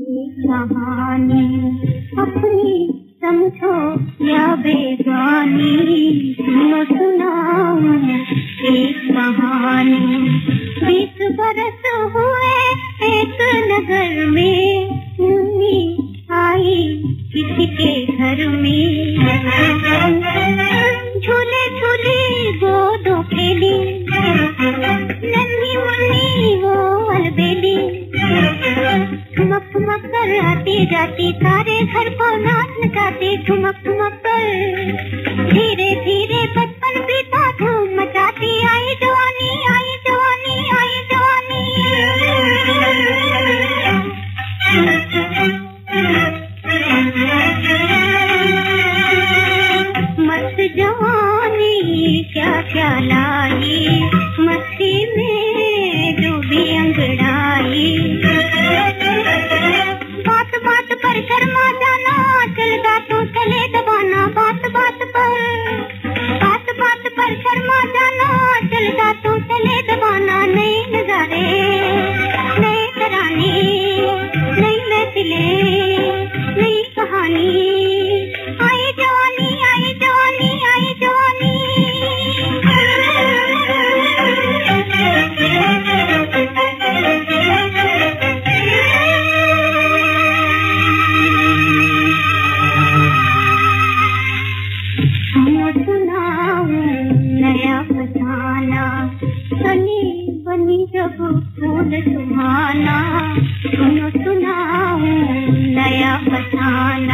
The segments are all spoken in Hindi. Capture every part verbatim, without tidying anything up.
कहानी अपनी समझो या बेगानी, सुनो सुनाऊं एक कहानी। बीस बरस हुए एक नगर में, मुन्नी आई किसी के घर में। झूले झूले गोदो खेली, नन्ही मुन्नी वो अलबेली। ठुमक ठुमक कर आती जाती, सारे घर को नाच नचाती। ठुमक ठुमक कर धीरे धीरे बचपन बीता, धूम मचाती। आई जवानी आई जवानी आई जवानी, मस्त जवानी क्या क्या लाई, मस्ती में डूबी अंगड़ाई। बात बात पर शर्मा जाना, चलता तो चले दबाना। बात बात पर बात बात पर शर्मा जाना, चलता तो चले दबाना। नए नजारे नए तराने, नई महफिलें नई कहानी। आई जवानी आई जवानी आई जवानी। बनी जब फूल सुहाना, सुनो सुनाऊं नया फसाना।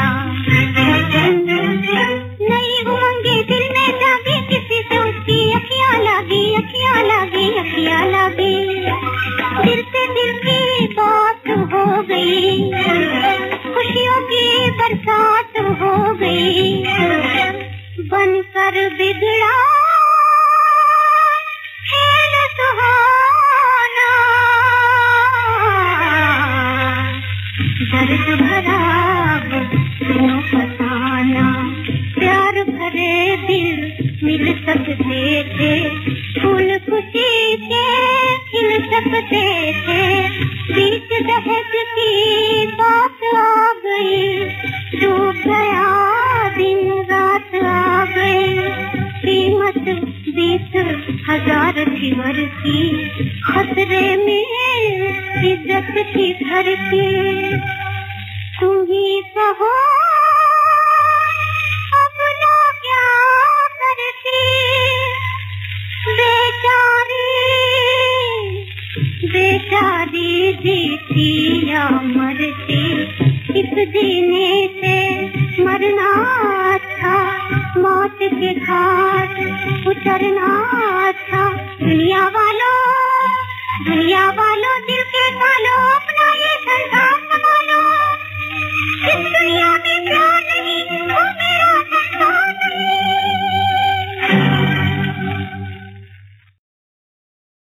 नई उमंगे दिल में जागी, किसी से उसकी अखियां लागी अखियां लागी अखियां लागी। दिल से दिल की बात हो गई, खुशियों की बरसात हो गई। बनकर बिगड़ा दर्द भरा सुनो फसाना। प्यार भरे दिल मिल सकते थे, फूल खुशी के खिल सकते थे। बीच दहक की बात आ गई, डूब गया दिन रात आ गई। कीमत बीस हजार थी वर की, खतरे में इज्जत थी घर की। तुम ही कहो अब ना क्या करती, बेचारी बेचारी जीती या मरती। इस जीने से मरना अच्छा, मौत के घाट उतरना अच्छा। दुनिया वालों दुनिया वालों दिल के पालो अपना ये संसार।